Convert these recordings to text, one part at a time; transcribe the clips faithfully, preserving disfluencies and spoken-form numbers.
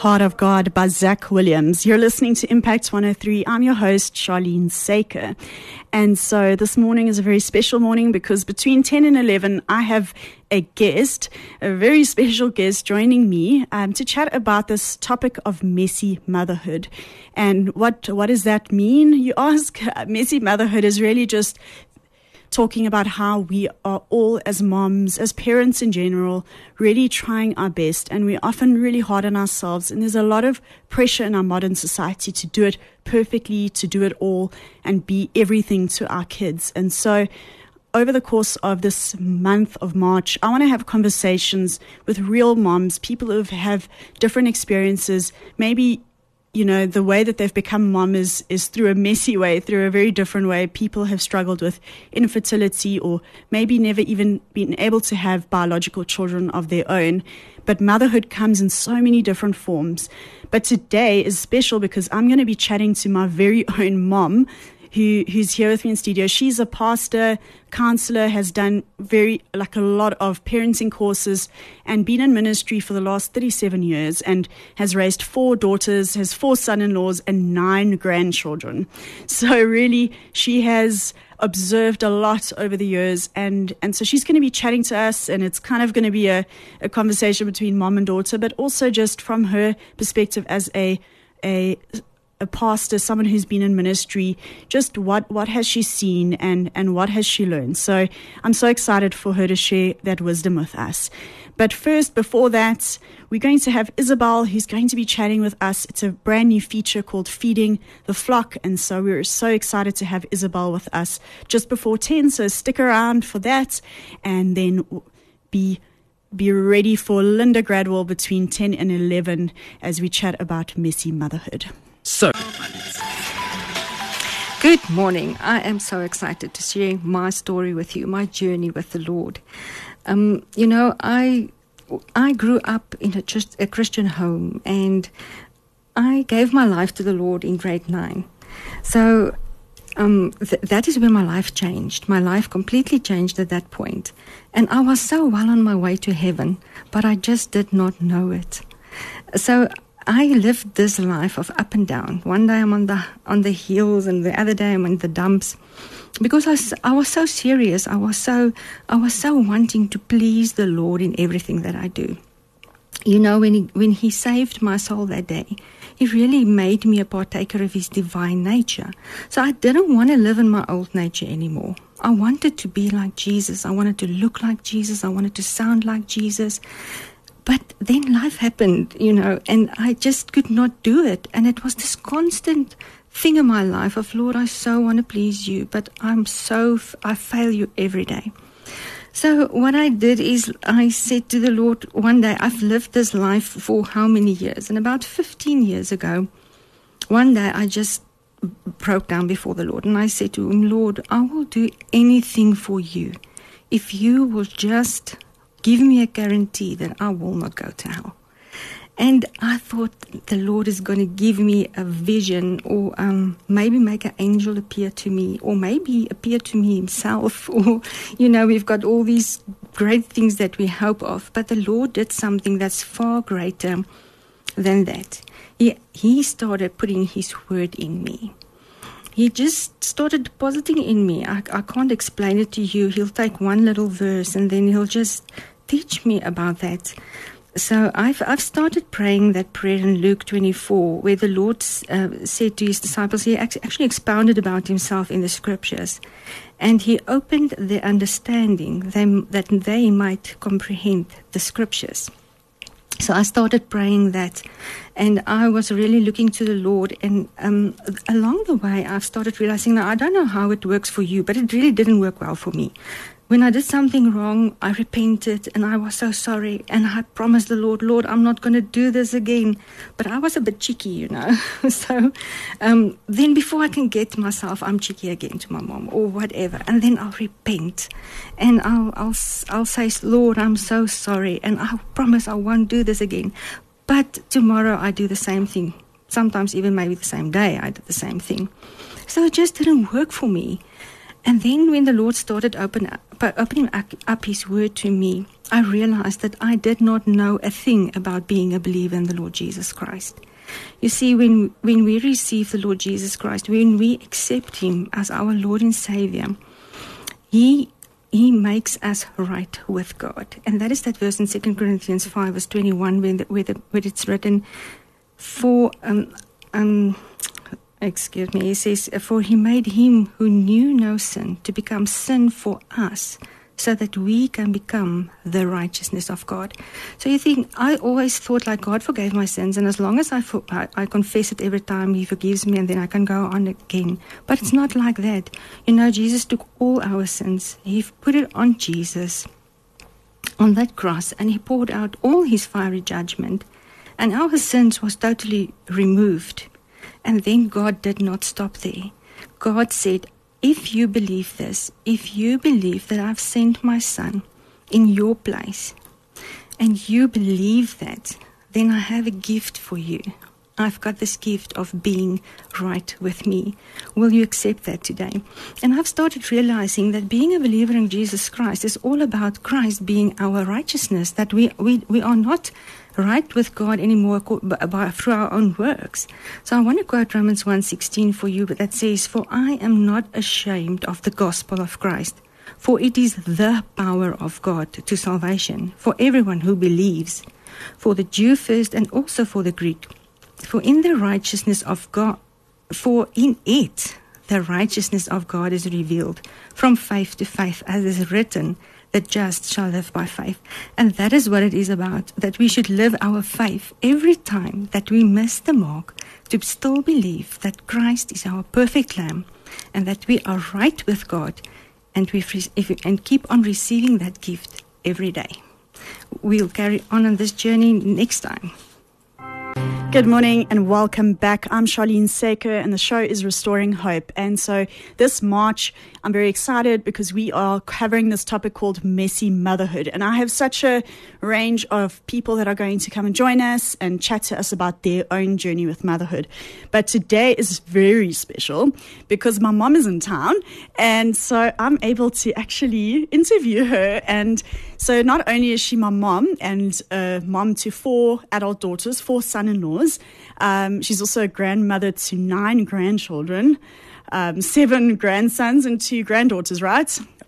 Heart of God by Zach Williams. You're listening to Impact one oh three. I'm your host, Charlene Saker. And so this morning is a very special morning because between ten and eleven, I have a guest, a very special guest joining me um, to chat about this topic of messy motherhood. And what, what does that mean, you ask? Messy motherhood is really just talking about how we are all as moms, as parents in general, really trying our best, and we're often really hard on ourselves, and there's a lot of pressure in our modern society to do it perfectly, to do it all, and be everything to our kids. And so over the course of this month of March, I want to have conversations with real moms, people who have different experiences, maybe you know, the way that they've become mom is, is through a messy way, through a very different way. People have struggled with infertility or maybe never even been able to have biological children of their own. But motherhood comes in so many different forms. But today is special because I'm going to be chatting to my very own mom, who who's here with me in studio. She's a pastor, counselor, has done very, like a lot of parenting courses and been in ministry for the last thirty-seven years and has raised four daughters, has four son-in-laws and nine grandchildren. So really, she has observed a lot over the years, and, and so she's going to be chatting to us, and it's kind of going to be a, a conversation between mom and daughter, but also just from her perspective as a a a pastor, someone who's been in ministry, just what, what has she seen and, and what has she learned. So I'm so excited for her to share that wisdom with us. But first, before that, we're going to have Isabel, who's going to be chatting with us. It's a brand new feature called Feeding the Flock. And so we're so excited to have Isabel with us just before ten. So stick around for that, and then be be ready for Linda Gradwell between ten and eleven as we chat about messy motherhood. So, good morning. I am so excited to share my story with you, my journey with the Lord. Um, you know, I I grew up in a, just a Christian home, and I gave my life to the Lord in grade nine. So um, th- that is where my life changed. My life completely changed at that point. And I was so well on my way to heaven, but I just did not know it. So I lived this life of up and down. One day I'm on the on the hills, and the other day I'm in the dumps, because I, I was so serious. I was so I was so wanting to please the Lord in everything that I do. You know, when he when he saved my soul that day, he really made me a partaker of his divine nature. So I didn't want to live in my old nature anymore. I wanted to be like Jesus. I wanted to look like Jesus. I wanted to sound like Jesus. But then life happened, you know, and I just could not do it. And it was this constant thing in my life of, Lord, I so want to please you, but I'm so, I fail you every day. So what I did is I said to the Lord one day, I've lived this life for how many years? And about fifteen years ago, one day I just broke down before the Lord. And I said to him, Lord, I will do anything for you if you will just give me a guarantee that I will not go to hell. And I thought the Lord is going to give me a vision, or um, maybe make an angel appear to me, or maybe appear to me himself, or, you know, we've got all these great things that we hope of. But the Lord did something that's far greater than that. He, he started putting his word in me. He just started depositing in me. I, I can't explain it to you. He'll take one little verse and then he'll just teach me about that. So I've I've started praying that prayer in Luke twenty-four, where the Lord uh, said to his disciples, he actually expounded about himself in the scriptures, and he opened their understanding, them, that they might comprehend the scriptures. So I started praying that, and I was really looking to the Lord, and um, along the way I've started realizing that I don't know how it works for you, but it really didn't work well for me. When I did something wrong, I repented, and I was so sorry, and I promised the Lord, Lord, I'm not going to do this again. But I was a bit cheeky, you know. so um, then before I can get myself, I'm cheeky again to my mom or whatever, and then I'll repent, and I'll I'll I'll say, Lord, I'm so sorry, and I promise I won't do this again. But tomorrow I do the same thing. Sometimes even maybe the same day I did the same thing. So it just didn't work for me. And then when the Lord started open up, opening up His Word to me, I realized that I did not know a thing about being a believer in the Lord Jesus Christ. You see, when, when we receive the Lord Jesus Christ, when we accept Him as our Lord and Savior, He He makes us right with God. And that is that verse in Second Corinthians five, verse twenty-one, where, the, where, the, where it's written, for... Um, um, Excuse me, he says, for He made Him who knew no sin to become sin for us, so that we can become the righteousness of God. So you think, I always thought like God forgave my sins, and as long as I, for, I, I confess it every time, He forgives me, and then I can go on again. But it's not like that. You know, Jesus took all our sins. He put it on Jesus, on that cross, and He poured out all His fiery judgment, and our sins was totally removed. And then God did not stop there. God said, if you believe this, if you believe that I've sent my Son in your place, and you believe that, then I have a gift for you. I've got this gift of being right with me. Will you accept that today? And I've started realizing that being a believer in Jesus Christ is all about Christ being our righteousness, that we, we, we are not right with God anymore by, through our own works. So I want to quote Romans one sixteen for you, but that says, for I am not ashamed of the gospel of Christ, for it is the power of God to salvation for everyone who believes, for the Jew first and also for the Greek. For in the righteousness of God, for in it the righteousness of God is revealed from faith to faith, as is written, the just shall live by faith. And that is what it is about, that we should live our faith every time that we miss the mark, to still believe that Christ is our perfect Lamb, and that we are right with God, and we if we, and keep on receiving that gift every day. We'll carry on on this journey next time. Good morning and welcome back. I'm Charlene Saker and the show is Restoring Hope. And so this March, I'm very excited because we are covering this topic called messy motherhood. And I have such a range of people that are going to come and join us and chat to us about their own journey with motherhood. But today is very special because my mom is in town. And so I'm able to actually interview her. And so not only is she my mom and a mom to four adult daughters, four son-in-laws, Um, she's also a grandmother to nine grandchildren, um, seven grandsons and two granddaughters, right?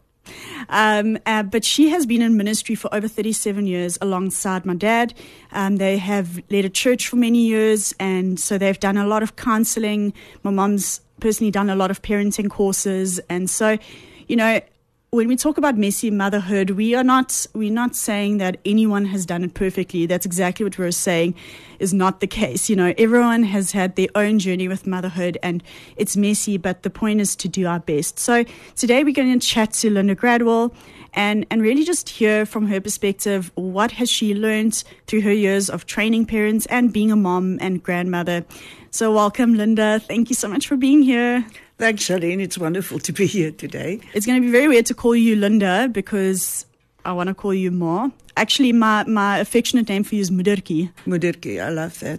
Um, uh, but she has been in ministry for over thirty-seven years alongside my dad. Um, they have led a church for many years, and so they've done a lot of counseling. My mom's personally done a lot of parenting courses. And so, you know, when we talk about messy motherhood, we are not we're not saying that anyone has done it perfectly. That's exactly what we're saying is not the case. You know, everyone has had their own journey with motherhood and it's messy, but the point is to do our best. So today we're going to chat to Linda Gradwell and, and really just hear from her perspective, what has she learned through her years of training parents and being a mom and grandmother. So welcome, Linda. Thank you so much for being here. Thanks, Charlene. It's wonderful to be here today. It's going to be very weird to call you Linda because I want to call you Ma. Actually, my, my affectionate name for you is Mudirki. Mudirki, I love that.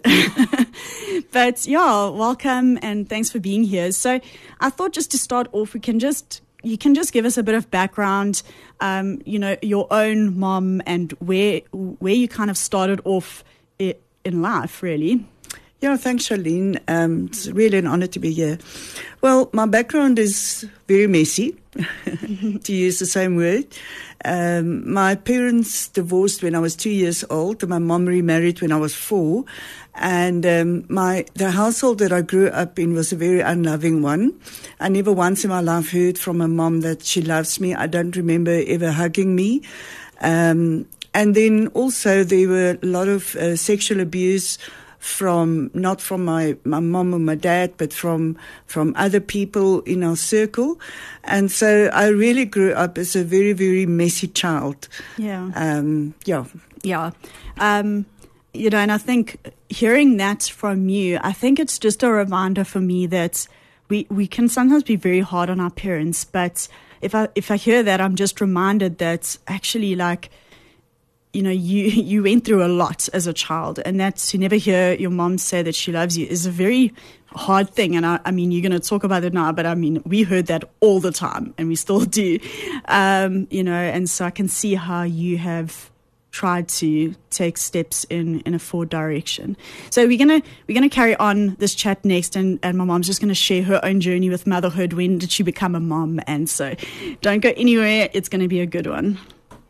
But yeah, welcome and thanks for being here. So I thought just to start off, we can just you can just give us a bit of background, um, you know, your own mom and where where you kind of started off in life, really. Yeah, thanks, Charlene. Um, it's really an honor to be here. Well, my background is very messy, to use the same word. Um, my parents divorced when I was two years old, and my mom remarried when I was four. And um, my the household that I grew up in was a very unloving one. I never once in my life heard from a mom that she loves me. I don't remember ever hugging me. Um, and then also there were a lot of uh, sexual abuse from not from my, my mom or my dad, but from from other people in our circle. And so I really grew up as a very, very messy child. Yeah. Um, yeah. Yeah. Um, you know, and I think hearing that from you, I think it's just a reminder for me that we, we can sometimes be very hard on our parents. But if I if I hear that, I'm just reminded that actually, like, you know, you, you went through a lot as a child, and that to never hear your mom say that she loves you is a very hard thing. And I, I mean, you're going to talk about it now, but I mean, we heard that all the time, and we still do, um, you know, and so I can see how you have tried to take steps in, in a forward direction. So we're gonna we're gonna carry on this chat next, and, and my mom's just gonna share her own journey with motherhood. When did she become a mom? And so don't go anywhere, it's gonna be a good one.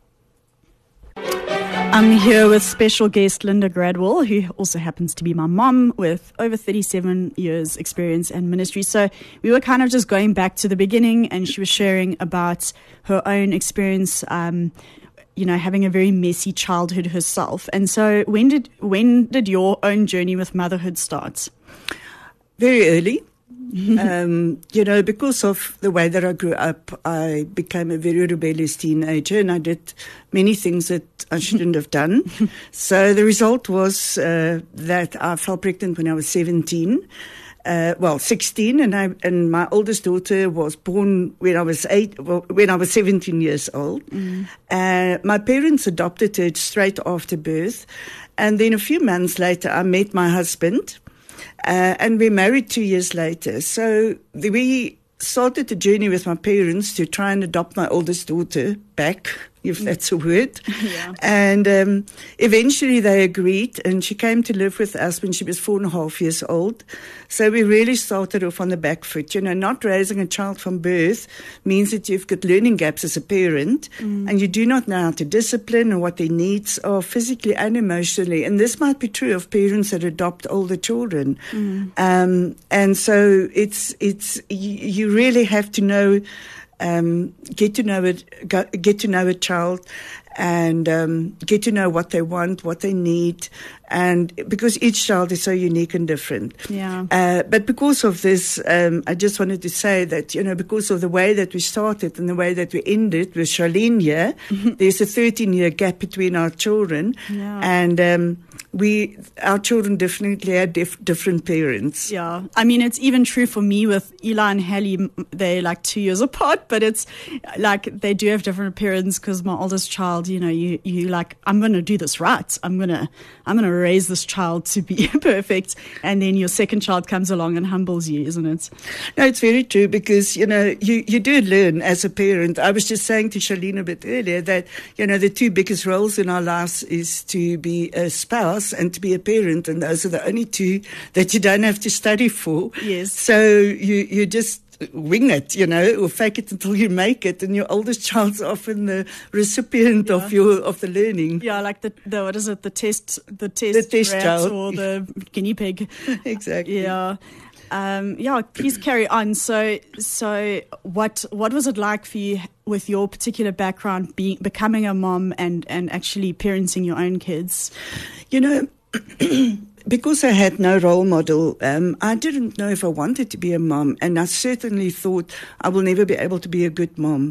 I'm here with special guest Linda Gradwell, who also happens to be my mom with over thirty-seven years experience in ministry. So we were kind of just going back to the beginning, and she was sharing about her own experience, um, you know, having a very messy childhood herself. And so when did when did your own journey with motherhood start? Very early. um, you know, because of the way that I grew up, I became a very rebellious teenager, and I did many things that I shouldn't have done. So the result was uh, that I fell pregnant when I was seventeen. Uh, well, sixteen, and I and my oldest daughter was born when I was eight. Well, when I was seventeen years old. Mm. Uh, my parents adopted her straight after birth, and then a few months later, I met my husband, uh, and we married two years later. So the, we started the journey with my parents to try and adopt my oldest daughter back, if that's a word. Yeah. And um, eventually they agreed, and she came to live with us when she was four and a half years old. So we really started off on the back foot. You know, not raising a child from birth means that you've got learning gaps as a parent, mm. and you do not know how to discipline or what their needs are physically and emotionally. And this might be true of parents that adopt older children. Mm. Um, and so it's it's you, you really have to know. Um, get to know it, get to know a child, and um, get to know what they want, what they need, and because each child is so unique and different. Yeah. Uh, but because of this, um, I just wanted to say that, you know, because of the way that we started and the way that we ended with Charlene here, there's a thirteen-year gap between our children, yeah. and um, we, our children definitely had dif- different parents. Yeah, I mean, it's even true for me with Eli and Hallie. They're like two years apart, but it's like they do have different appearance because my oldest child, you know, you you like, I'm going to do this right. I'm gonna I'm gonna raise this child to be perfect, and then your second child comes along and humbles you, isn't it? No, it's very true, because you know you you do learn as a parent. I was just saying to Charlene a bit earlier that, you know, the two biggest roles in our lives is to be a spouse and to be a parent, and those are the only two that you don't have to study for. Yes. So you you just wing it, you know, or fake it until you make it, and your oldest child's often the recipient yeah. of your of the learning. Yeah, like the, the what is it, the test the test, the test rat child. or the guinea pig. Exactly. Yeah. Um, yeah, please carry on. So, so what what was it like for you with your particular background, being becoming a mom and, and actually parenting your own kids? You know, because I had no role model, um, I didn't know if I wanted to be a mom, and I certainly thought I will never be able to be a good mom.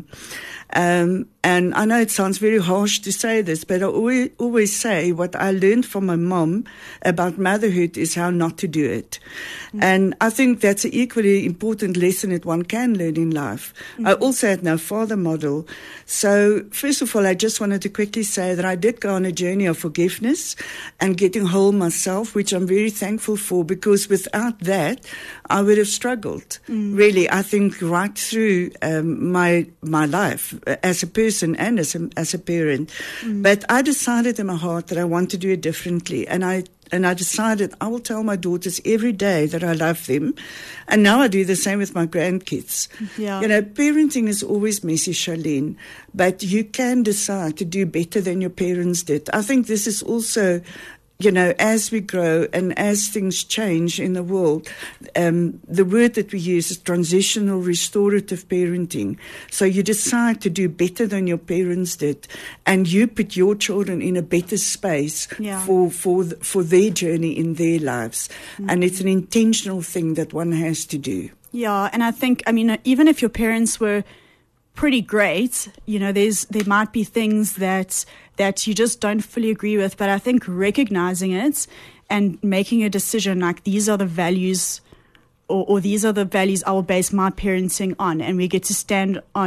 Um, and I know it sounds very harsh to say this, but I always, always say what I learned from my mom about motherhood is how not to do it. Mm-hmm. And I think that's an equally important lesson that one can learn in life. Mm-hmm. I also had no father model. So first of all, I just wanted to quickly say that I did go on a journey of forgiveness and getting whole myself, which I'm very thankful for, because without that, I would have struggled. Mm-hmm. Really, I think right through um, my my life as a person and as a, as a parent. Mm. But I decided in my heart that I want to do it differently. And I and I decided I will tell my daughters every day that I love them. And now I do the same with my grandkids. Yeah. You know, parenting is always messy, Charlene, but you can decide to do better than your parents did. I think this is also, you know, as we grow and as things change in the world, um, the word that we use is transitional restorative parenting. So you decide to do better than your parents did, and you put your children in a better space yeah. for for the, for their journey in their lives. Mm-hmm. And it's an intentional thing that one has to do. Yeah, and I think, I mean, even if your parents were pretty great, you know, there's there might be things that that you just don't fully agree with, but I think recognizing it and making a decision like these are the values or, or these are the values I will base my parenting on, and we get to stand on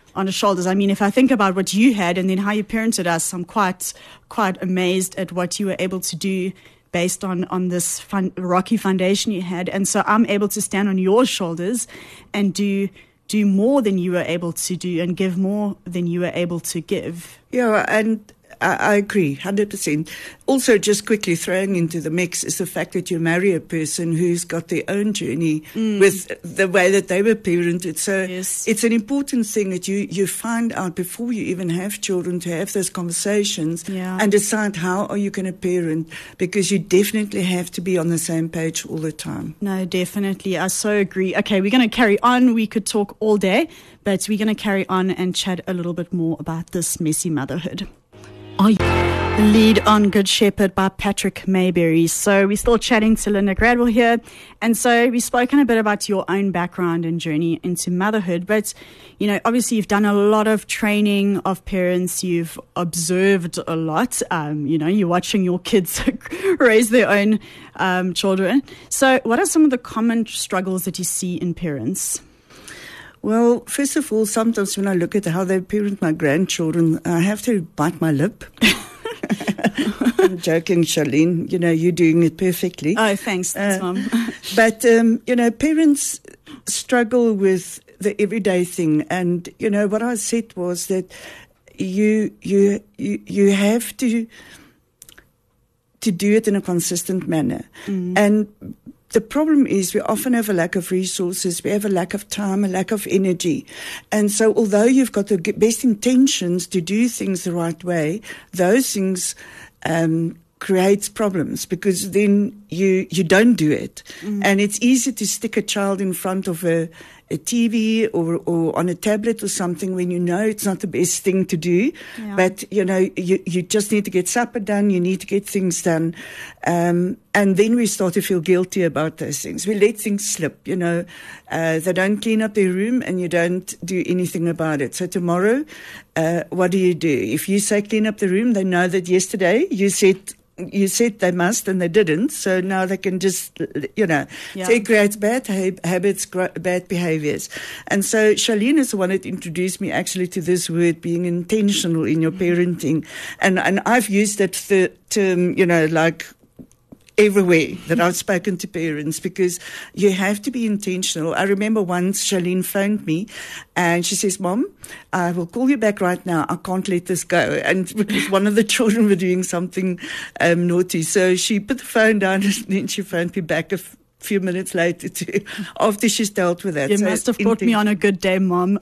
on the shoulders. I mean, if I think about what you had and then how you parented us, I'm quite quite amazed at what you were able to do based on, on this fun, rocky foundation you had. And so I'm able to stand on your shoulders and do do more than you were able to do and give more than you were able to give. Yeah, and I, I agree, one hundred percent. Also, just quickly throwing into the mix is the fact that you marry a person who's got their own journey mm. with the way that they were parented. So yes. it's an important thing that you, you find out before you even have children, to have those conversations yeah. and decide how are you going to parent, because you definitely have to be on the same page all the time. No, definitely. I so agree. Okay, we're going to carry on. We could talk all day, but we're going to carry on and chat a little bit more about this messy motherhood. Are you Lead on Good Shepherd by Patrick Mayberry. So we're still chatting to Linda Gradwell here. And so we've spoken a bit about your own background and journey into motherhood. But, you know, obviously you've done a lot of training of parents. You've observed a lot. Um, you know, you're watching your kids raise their own um, children. So what are some of the common struggles that you see in parents? Well, first of all, sometimes when I look at how they parent my grandchildren, I have to bite my lip. I'm joking, Charlene. You know, you're doing it perfectly. Oh, thanks, uh, Mom. But, um, you know, parents struggle with the everyday thing. And, you know, what I said was that you you you, you have to, to do it in a consistent manner. Mm. And the problem is we often have a lack of resources, we have a lack of time, a lack of energy. And so although you've got the best intentions to do things the right way, those things um, creates problems, because then you, you don't do it. Mm. And it's easy to stick a child in front of a, a T V or, or on a tablet or something when you know it's not the best thing to do. Yeah. But, you know, you, you just need to get supper done, you need to get things done. Um, and then we start to feel guilty about those things. We let things slip, you know. Uh, they don't clean up their room and you don't do anything about it. So tomorrow, uh, what do you do? If you say clean up the room, they know that yesterday you said You said they must and they didn't, so now they can just, you know, yeah. so it creates bad ha- habits, gra- bad behaviors. And so Charlene is the one that introduced me actually to this word, being intentional in your parenting. And, and I've used that th- term, you know, like everywhere that I've spoken to parents, because you have to be intentional. I remember once Charlene phoned me and she says, Mom, I will call you back right now. I can't let this go. And because one of the children were doing something um, naughty. So she put the phone down and then she phoned me back a f- few minutes later to, after she's dealt with that. You so must have caught inten- me on a good day, Mom.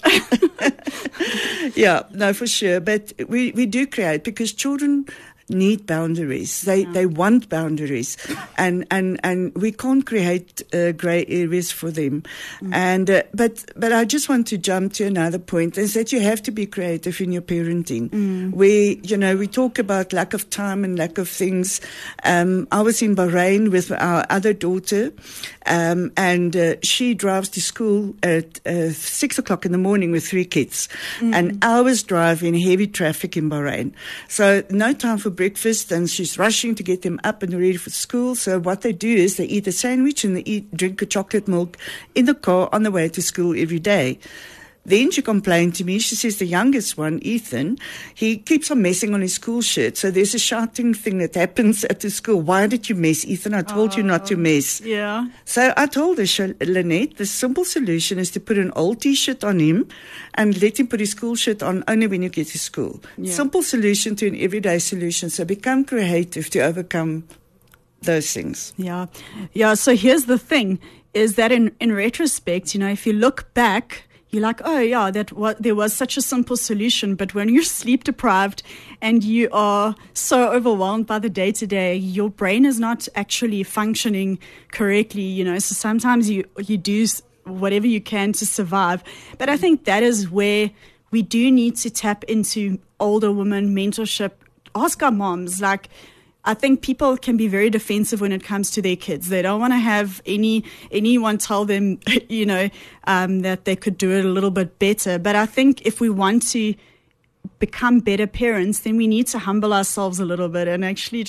Yeah, no, for sure. But we, we do create, because children need boundaries. They yeah. they want boundaries, and and and we can't create uh, grey areas for them. Mm. And uh, but but I just want to jump to another point, is that you have to be creative in your parenting. Mm. We you know we talk about lack of time and lack of things. Um, I was in Bahrain with our other daughter, um, and uh, she drives to school at uh, six o'clock in the morning with three kids, mm. and hours drive in heavy traffic in Bahrain. So no time for breakfast, and she's rushing to get them up and ready for school. So what they do is they eat a sandwich and they eat drink a chocolate milk in the car on the way to school every day. Then she complained to me. She says the youngest one, Ethan, he keeps on messing on his school shirt. So there's a shouting thing that happens at the school. Why did you mess, Ethan? I told oh, you not to mess. Yeah. So I told her, Lynette, the simple solution is to put an old T-shirt on him and let him put his school shirt on only when you get to school. Yeah. Simple solution to an everyday solution. So become creative to overcome those things. Yeah. Yeah. So here's the thing, is that in, in retrospect, you know, if you look back, you're like, oh, yeah, that was, there was such a simple solution. But when you're sleep deprived and you are so overwhelmed by the day to day, your brain is not actually functioning correctly, you know. So sometimes you, you do whatever you can to survive. But I think that is where we do need to tap into older women mentorship. Ask our moms, like, I think people can be very defensive when it comes to their kids. They don't want to have any anyone tell them, you know, um, that they could do it a little bit better. But I think if we want to become better parents, then we need to humble ourselves a little bit and actually just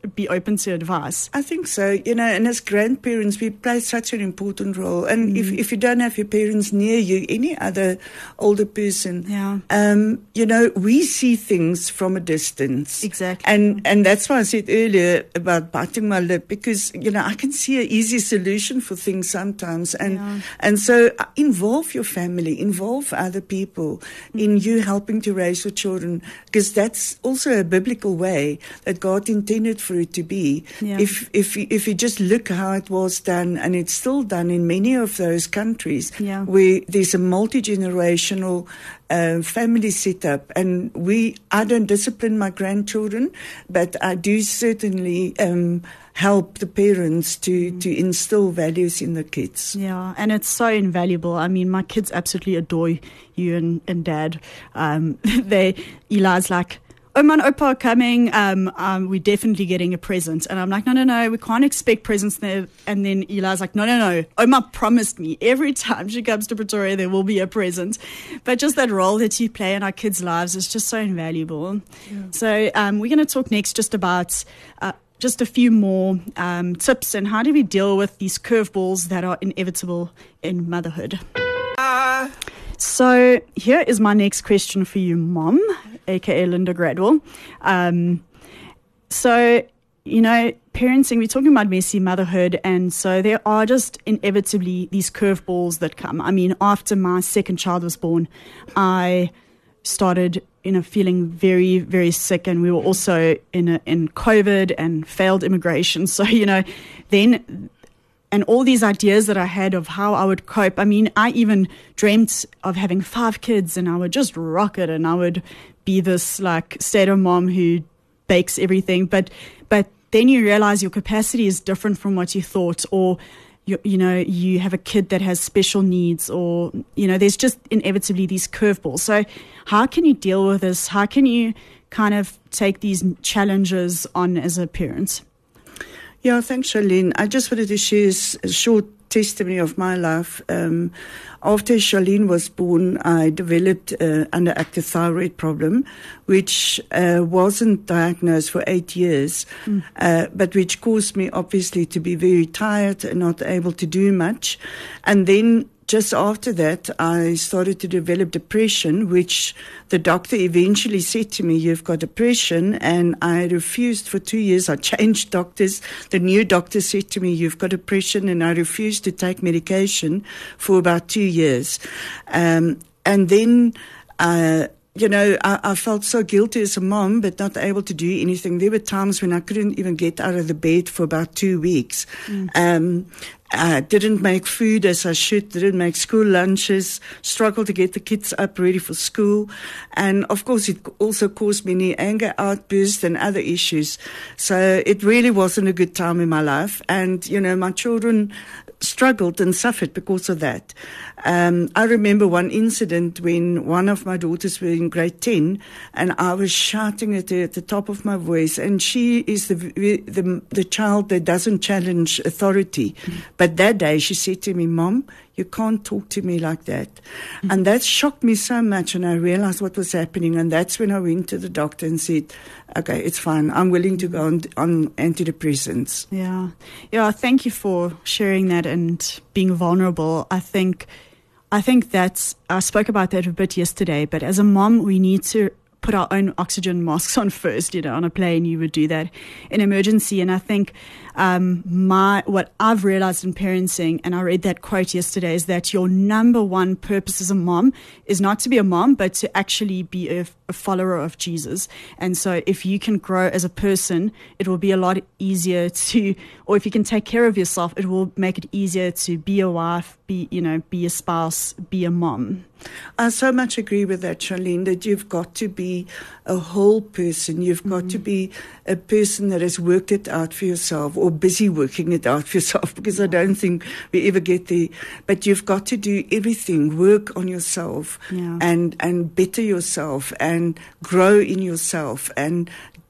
be open to advice. I think so, you know, and as grandparents, we play such an important role. And mm. if, if you don't have your parents near you, any other older person, yeah. um, you know, we see things from a distance. Exactly. And and that's why I said earlier about biting my lip, because, you know, I can see an easy solution for things sometimes. And, yeah. and so involve your family, involve other people mm. in you helping to raise your children, because that's also a biblical way that God intended for it to be. Yeah. If if if you just look how it was done, and it's still done in many of those countries yeah. where there's a multi-generational uh, family setup, and we I don't discipline my grandchildren, but I do certainly um, help the parents to, mm. to instill values in the kids. Yeah, and it's so invaluable. I mean, my kids absolutely adore you and, and Dad. Um, they Eli's like, Oma and Opa are coming, um, um, we're definitely getting a present. And I'm like, no, no, no, we can't expect presents there. And then Eli's like, no, no, no, Oma promised me every time she comes to Pretoria there will be a present. But just that role that you play in our kids' lives is just so invaluable. Yeah. So um, we're going to talk next just about uh, just a few more um, tips and how do we deal with these curveballs that are inevitable in motherhood. Uh. So here is my next question for you, Mom, aka Linda Gradwell. Um, so, you know, parenting, we're talking about messy motherhood, and so there are just inevitably these curveballs that come. I mean, after my second child was born, I started, you know, feeling very, very sick, and we were also in a, in COVID and failed immigration. So, you know, then... And all these ideas that I had of how I would cope. I mean, I even dreamt of having five kids and I would just rock it and I would be this like stay-at-home mom who bakes everything. But but then you realize your capacity is different from what you thought, or you, you know, you have a kid that has special needs, or, you know, there's just inevitably these curveballs. So how can you deal with this? How can you kind of take these challenges on as a parent? Yeah, thanks, Charlene. I just wanted to share a short testimony of my life. Um, after Charlene was born, I developed an underactive thyroid problem, which uh, wasn't diagnosed for eight years, mm. uh, but which caused me, obviously, to be very tired and not able to do much. And then just after that, I started to develop depression, which the doctor eventually said to me, you've got depression, and I refused for two years. I changed doctors. The new doctor said to me, you've got depression, and I refused to take medication for about two years. Um, and then... Uh, You know, I, I felt so guilty as a mom, but not able to do anything. There were times when I couldn't even get out of the bed for about two weeks. Mm. Um, I didn't make food as I should, didn't make school lunches, struggled to get the kids up ready for school. And, of course, it also caused many anger outbursts and other issues. So it really wasn't a good time in my life. And, you know, my children struggled and suffered because of that. Um, I remember one incident when one of my daughters were in grade ten, and I was shouting at her at the top of my voice, and she is the the, the child that doesn't challenge authority. Mm-hmm. But that day she said to me, Mom, you can't talk to me like that. Mm-hmm. And that shocked me so much, and I realized what was happening, and that's when I went to the doctor and said, okay, it's fine. I'm willing to go on, on antidepressants. Yeah. Yeah, thank you for sharing that and being vulnerable. I think I think that's, I spoke about that a bit yesterday, but as a mom, we need to put our own oxygen masks on first. You know, on a plane, you would do that in emergency. And I think um, my what I've realized in parenting, and I read that quote yesterday, is that your number one purpose as a mom is not to be a mom, but to actually be a, a follower of Jesus. And so if you can grow as a person, it will be a lot easier to, or if you can take care of yourself, it will make it easier to be a wife, be, you know, be a spouse, be a mom. I so much agree with that, Charlene, that you've got to be a whole person. You've got mm-hmm. to be a person that has worked it out for yourself, or busy working it out for yourself, because I don't think we ever get there. But you've got to do everything, work on yourself, yeah. and, and better yourself and grow in yourself and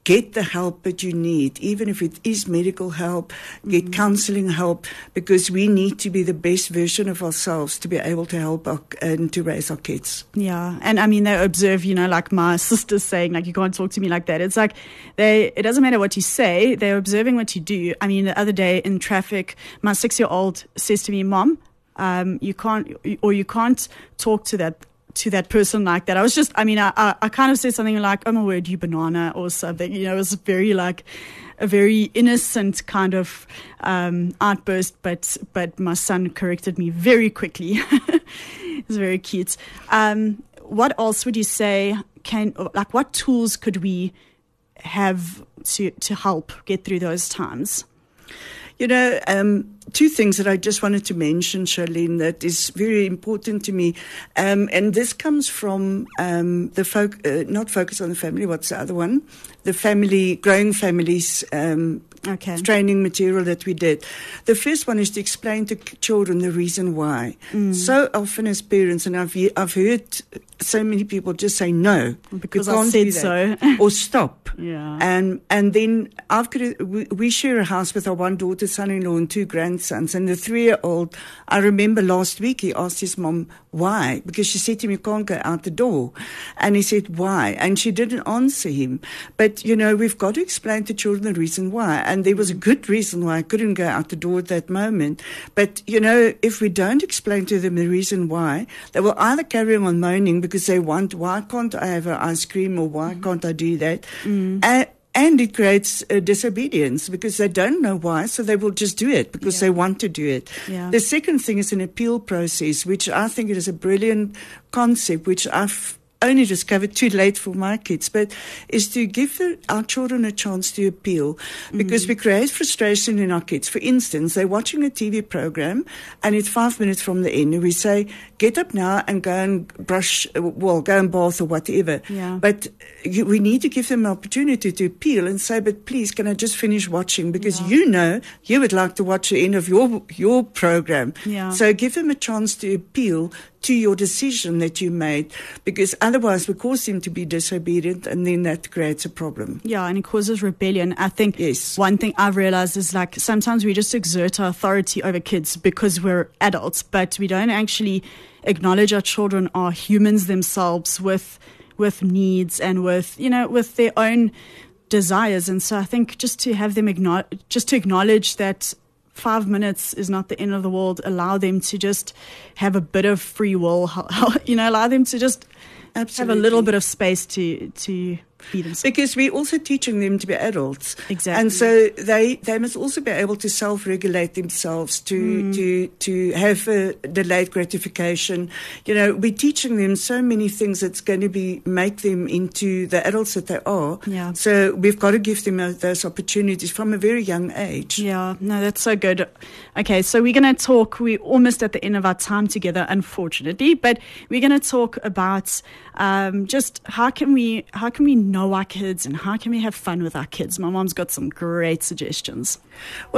get the help that you need, even if it is medical help, get mm-hmm. counseling help, because we need to be the best version of ourselves to be able to help our, and to raise our kids. Yeah. And I mean, they observe, you know, like my sister's saying, like, you can't talk to me like that. It's like, they, it doesn't matter what you say, they're observing what you do. I mean, the other day in traffic, my six-year-old says to me, Mom, um, you can't, or you can't talk to that to that person like that. I was just, I mean, I, I, I kind of said something like, oh my word, you banana or something. You know, it was very like a very innocent kind of um, outburst, but but my son corrected me very quickly. It was very cute. Um, what else would you say can, like what tools could we have to, to help get through those times? You know, um, two things that I just wanted to mention, Charlene, that is very important to me. Um, and this comes from um, the folk, uh, not Focus on the Family, what's the other one? The family, Growing Families um, okay. training material that we did. The first one is to explain to children the reason why. Mm. So often as parents, and I've, I've heard so many people just say no. Because I said so. Or stop. Yeah. And, and then I've got a, we, we share a house with our one daughter, son-in-law, and two grandsons. And the three-year-old, I remember last week he asked his mom why, because she said to him, you can't go out the door. And he said, why? And she didn't answer him. But, you know, we've got to explain to children the reason why. And there was a good reason why I couldn't go out the door at that moment. But, you know, if we don't explain to them the reason why, they will either carry on moaning because they want, why can't I have an ice cream, or why can't I do that? Mm. And, And it creates uh, disobedience because they don't know why, so they will just do it because yeah. they want to do it. Yeah. The second thing is an appeal process, which I think is a brilliant concept, which I've only discovered too late for my kids, but is to give the, our children a chance to appeal, because mm. we create frustration in our kids. For instance, they're watching a T V program and it's five minutes from the end and we say, get up now and go and brush, well, go and bath or whatever. Yeah. But you, we need to give them an opportunity to appeal and say, but please, can I just finish watching? Because yeah. you know you would like to watch the end of your, your program. Yeah. So give them a chance to appeal to your decision that you made, because otherwise we cause them to be disobedient, and then that creates a problem. Yeah, and it causes rebellion. I think yes. one thing I've realized is, like, sometimes we just exert our authority over kids because we're adults, but we don't actually acknowledge our children are humans themselves with with needs and with, you know, with their own desires. And so I think just to have them acknowledge, just to acknowledge that five minutes is not the end of the world. Allow them to just have a bit of free will, you know, allow them to just Absolutely. have a little bit of space to, to be themselves. Because we're also teaching them to be adults. Exactly. And so they, they must also be able to self-regulate themselves, to, mm. to, to have a delayed gratification. You know, we're teaching them so many things that's going to be, make them into the adults that they are. Yeah. So we've got to give them those opportunities from a very young age. Yeah, no, that's so good. Okay, so we're going to talk, we're almost at the end of our time together, unfortunately, but we're going to talk about um, just how can we, how can we know our kids and how can we have fun with our kids. My mom's got some great suggestions. Well,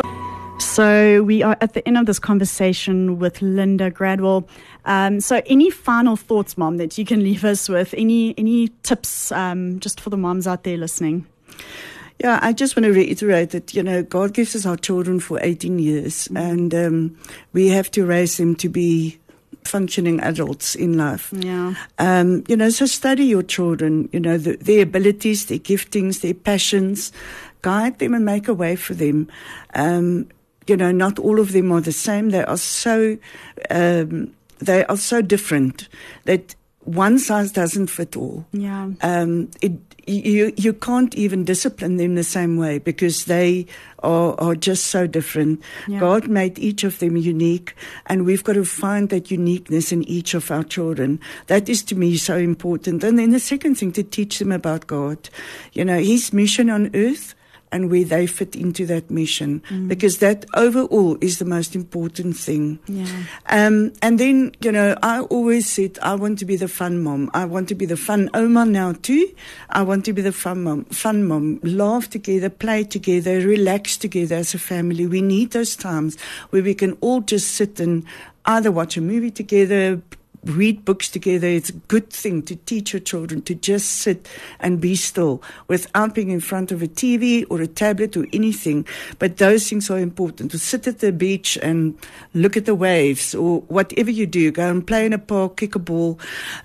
so we are at the end of this conversation with Linda Gradwell. Um, so any final thoughts, Mom, that you can leave us with? Any any tips um, just for the moms out there listening? Yeah, I just want to reiterate that, you know, God gives us our children for eighteen years, mm-hmm. and um, we have to raise them to be functioning adults in life. Yeah. Um, you know, so study your children, you know, the, their abilities, their giftings, their passions, guide them and make a way for them. Um, you know, not all of them are the same. They are so, um, they are so different that one size doesn't fit all. Yeah. Um, it, you, you can't even discipline them the same way because they are, are just so different. Yeah. God made each of them unique, and we've got to find that uniqueness in each of our children. That is, to me, so important. And then the second thing, to teach them about God. You know, His mission on earth and where they fit into that mission, mm. because that overall is the most important thing. Yeah. Um, and then, you know, I always said I want to be the fun mom. I want to be the fun Oma now too. I want to be the fun mom. Fun mom. Laugh together, play together, relax together as a family. We need those times where we can all just sit and either watch a movie together, read books together. It's a good thing to teach your children to just sit and be still without being in front of a T V or a tablet or anything. But those things are important. To sit at the beach and look at the waves, or whatever you do, go and play in a park, kick a ball.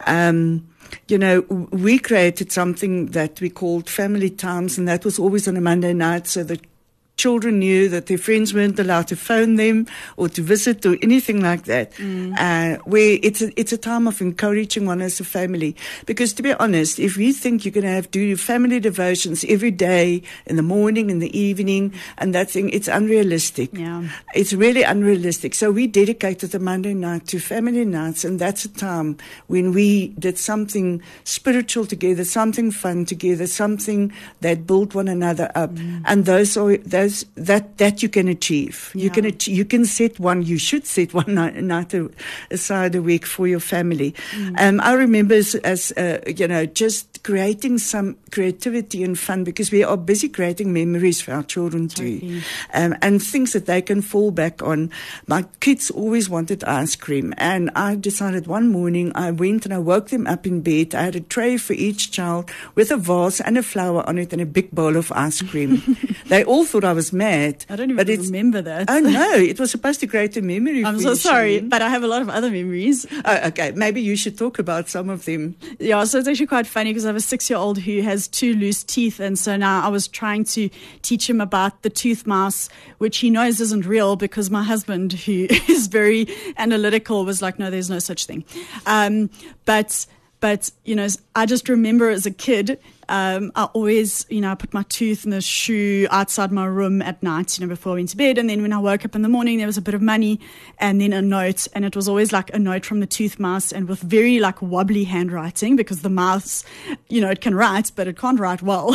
Um, You know, we created something that we called Family Times, and that was always on a Monday night, so that children knew that their friends weren't allowed to phone them or to visit or anything like that. Mm. Uh, where it's a, it's a time of encouraging one as a family. Because to be honest, if you think you're going to have to do family devotions every day, in the morning, in the evening, and that thing, it's unrealistic. Yeah. It's really unrealistic. So we dedicated the Monday night to family nights, and that's a time when we did something spiritual together, something fun together, something that built one another up. Mm. And those are those that that you can achieve. Yeah. You can ach- you can set one. You should set one night, night aside a week for your family. Mm. Um, I remember as, as uh, you know, just creating some creativity and fun, because we are busy creating memories for our children too, okay. um, and things that they can fall back on. My kids always wanted ice cream, and I decided one morning I went and I woke them up in bed. I had a tray for each child with a vase and a flower on it and a big bowl of ice cream. They all thought I was mad. I don't even remember that. Oh no, it was supposed to create a memory. I'm for so you, sorry, Charlene. but I have a lot of other memories. Oh, okay, maybe you should talk about some of them. Yeah, so it's actually quite funny because I have a six-year-old who has two loose teeth, and so now I was trying to teach him about the tooth mouse, which he knows isn't real, because my husband, who is very analytical, was like, no, there's no such thing. Um, but, but you know, I just remember as a kid, Um, I always, you know, I put my tooth in the shoe outside my room at night, you know, before I went to bed. And then when I woke up in the morning, there was a bit of money and then a note. And it was always like a note from the tooth mouse, and with very like wobbly handwriting, because the mouse, you know, it can write, but it can't write well.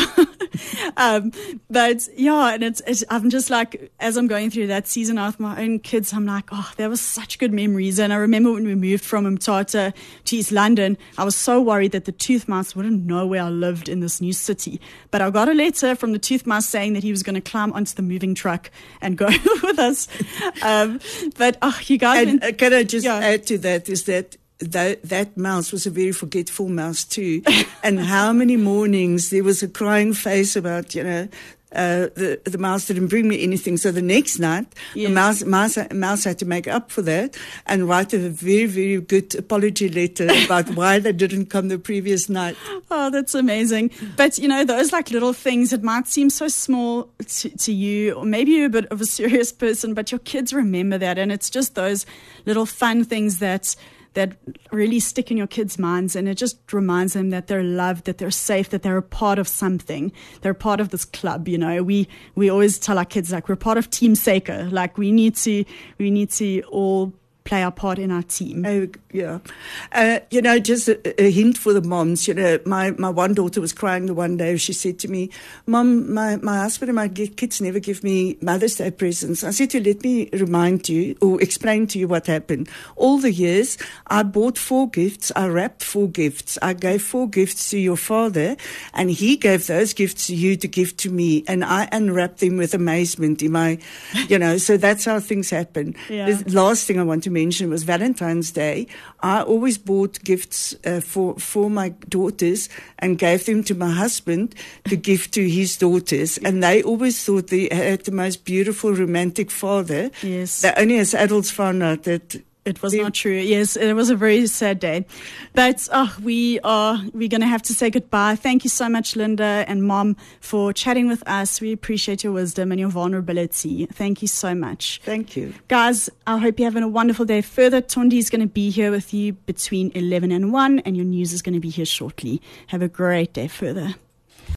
um, but yeah, and it's, it's, I'm just like, as I'm going through that season with my own kids, I'm like, oh, there was such good memories. And I remember when we moved from Mthatha to East London, I was so worried that the tooth mouse wouldn't know where I lived in this new city. But I got a letter from the tooth mouse saying that he was going to climb onto the moving truck and go with us. Um, but oh, you guys. And uh, can I just yeah. add to that is that That, that mouse was a very forgetful mouse too. And how many mornings there was a crying face about, you know, uh, the the mouse didn't bring me anything. So the next night, yes. the mouse, mouse mouse had to make up for that and write a very, very good apology letter about why they didn't come the previous night. Oh, that's amazing. But, you know, those like little things, it might seem so small to, to you, or maybe you're a bit of a serious person, but your kids remember that. And it's just those little fun things that that really stick in your kids' minds, and it just reminds them that they're loved, that they're safe, that they're a part of something. They're a part of this club, you know. We we always tell our kids, like, we're part of Team Seiko. Like, we need to we need to all play our part in our team. Oh, yeah. Uh, you know, just a, a hint for the moms. You know, my, my one daughter was crying the one day. She said to me, Mom, my, my husband and my kids never give me Mother's Day presents. I said to her, let me remind you or explain to you what happened. All the years, I bought four gifts. I wrapped four gifts. I gave four gifts to your father, and he gave those gifts to you to give to me. And I unwrapped them with amazement in my, you know, so that's how things happen. Yeah. The last thing I want to mention was Valentine's Day. I always bought gifts uh, for for my daughters and gave them to my husband to give to his daughters, and they always thought they had the most beautiful romantic father. Yes. They only as adults found out that it was not true. Yes, it was a very sad day. But oh, we are we're going to have to say goodbye. Thank you so much, Linda and Mom, for chatting with us. We appreciate your wisdom and your vulnerability. Thank you so much. Thank you. Guys, I hope you're having a wonderful day further. Tondi is going to be here with you between eleven and one, and your news is going to be here shortly. Have a great day further.